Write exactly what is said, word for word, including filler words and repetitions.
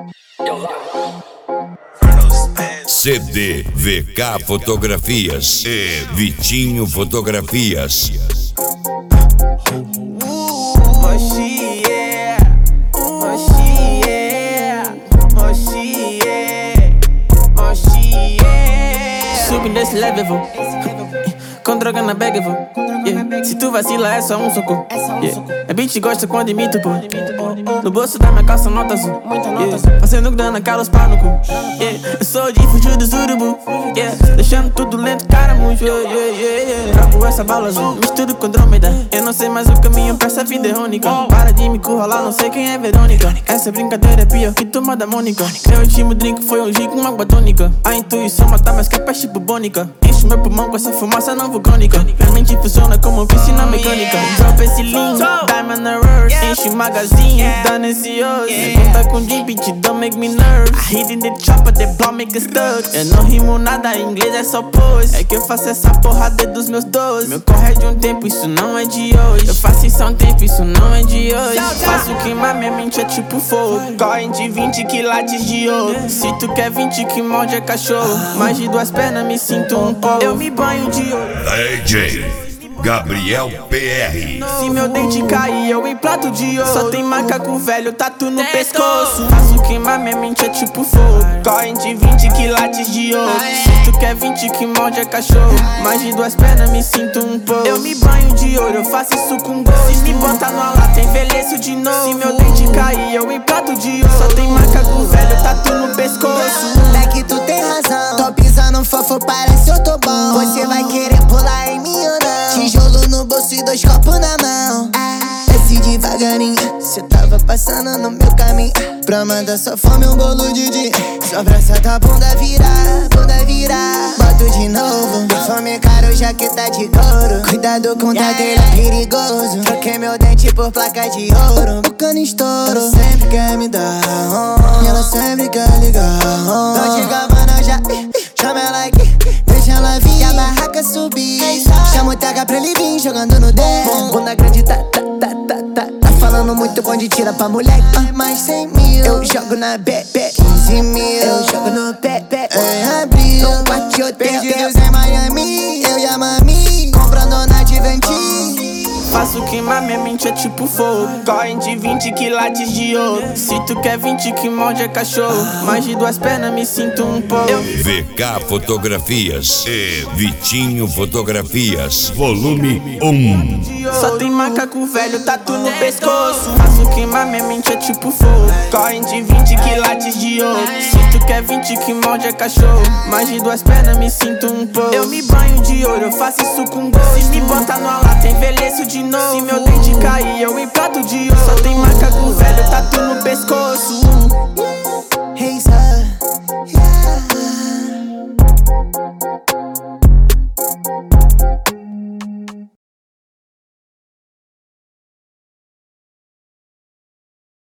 C D V K Fotografias e Vitinho Fotografias. Subi nesse level, vou. Com droga na bag, vou. Yeah. Se tu vacila, é só um soco. Yeah. A bitch gosta quando imito, pô. No bolso da minha calça, nota azul. Yeah. Fazendo grana, calos pau no cu. Yeah. Eu sou de fugir do urubu. Yeah. Deixando tudo lento, cara, muito. Yeah, yeah, yeah, yeah. Trago essa bala azul, misturo com Andrômeda. Eu não sei mais o caminho pra essa vida irônica. Para de me curralar, não sei quem é Verônica. Essa brincadeira é pior que turma da Mônica. Meu último drink foi um gin com uma água tônica. A intuição mata mais que a peste bubônica. Enche meu pulmão com essa fumaça não vulcânica. Minha mente funciona como piscina mecânica. Drop esse lean, diamond na rush. Enche o magazine, dá ansioso. Conta com gin, bitch, don't make me nervous. I hit in the chopper, the blow make it stuck. Eu não rimo nada, em inglês é só pose. É que eu faço essa porra desde os meus doze. Meu corre é de um tempo, isso não é de hoje. Eu faço isso há um tempo, isso não é de hoje. Faço queimar, minha mente é tipo fogo. Correm de vinte quilates de ouro. Se tu quer vinte que morde é cachorro. Mais de duas pernas me sinto um pouco. Eu me banho de ouro. D J Gabriel P R. Se meu dente cair, eu implanto de ouro. Só tem macaco velho, tatu no pescoço. Faço queimar, minha mente é tipo fogo. Correm de vinte quilates de ouro. Se tu quer vinte que morde é cachorro. Mais de duas pernas me sinto um pouco. Eu me banho de ouro, eu faço isso com gosto. Se me botar no lata, envelheço de novo. Se meu dente cair, eu implanto de ouro. Só tem macaco velho, tatu no pescoço. É que tu tem razão. Tô pisando fofo, parece eu tô bom. Você vai querer pular em mim ou não? Tijolo no bolso e dois copos na mão. Desce devagarinho, cê tava passando no meu caminho. Pra mandar sua fome um bolo de din. Só braça da bunda virar, bunda virar. Boto de novo, fome caro, jaqueta de couro. Cuidado com dadeira, é perigoso. Troquei meu dente por placa de ouro. O cano estouro, ela sempre quer me dar on. Ela sempre quer ligar on. Não diga, mano, já chama ela aqui, deixa ela vir. E a barraca subir, chama o T H pra ele vir jogando no dedo. Bunda grande, tá, tá, tá, tá, tá. Tá falando muito bom de tira pra mulher. Mais cem mil, eu jogo na B B. quinze mil, eu jogo no P P. Em abril, no quarto hotel. Perdidos em Miami, eu e a mami comprando na Diventis. Faço queimar, minha mente é tipo fogo. Correm de vinte quilates de ouro. Se tu quer vinte que morde é cachorro. Mais de duas pernas me sinto um pouco. V K Fotografias e Vitinho Fotografias, volume um. Só tem macaco velho, tatu no pescoço. Faço queimar, minha mente é tipo fogo. Correm de vinte quilates de ouro. Se tu quer vinte que morde é cachorro. Mais de duas pernas me sinto um pouco. Eu me banho de ouro, eu faço isso com gosto. Se me botar no lata, envelheço de novo. Se meu dente cair, eu implanto de ouro. Só tem macaco velho, tatu no pescoço. Hey, sir. Yeah.